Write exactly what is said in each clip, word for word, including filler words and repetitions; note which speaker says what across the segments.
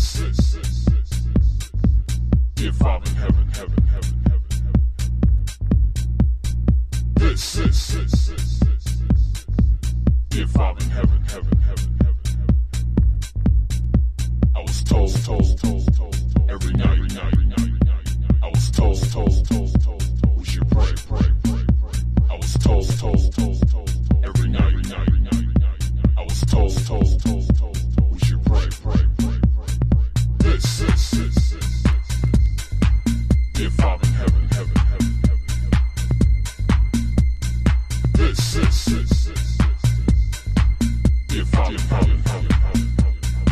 Speaker 1: dear Father in heaven, heaven, heaven, heaven, heaven. This is, dear Father in heaven, heaven, heaven, heaven, heaven. I was told, told, told, told, every night, every night, every night, every night. I was told, told, told, told, we should pray, pray, pray, pray. I was told, told, told, told, every night, every night, every night, every night. I was told, told, told, told, we should pray, pray, pray, pray. This is, dear Father in heaven, heaven, heaven, heaven, heaven. This is, dear Father in heaven, heaven, heaven, heaven.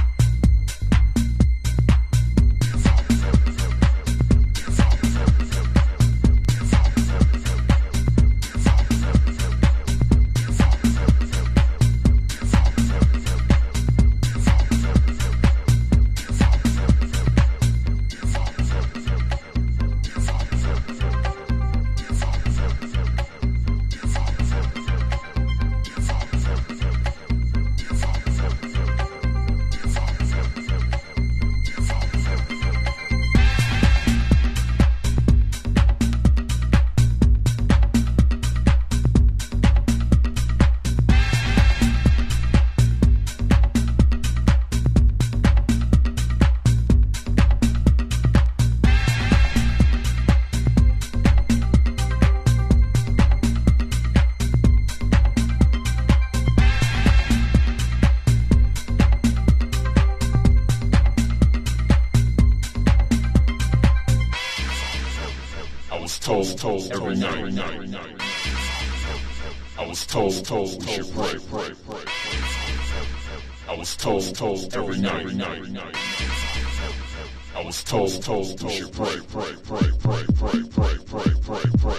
Speaker 1: Told, told, every night, every night, every night. I was told, told, we should pray, pray, pray. I was told, told, every night, every night, every night. I was told, told, we should pray, pray, pray, pray, pray, pray, pray, pray, pray.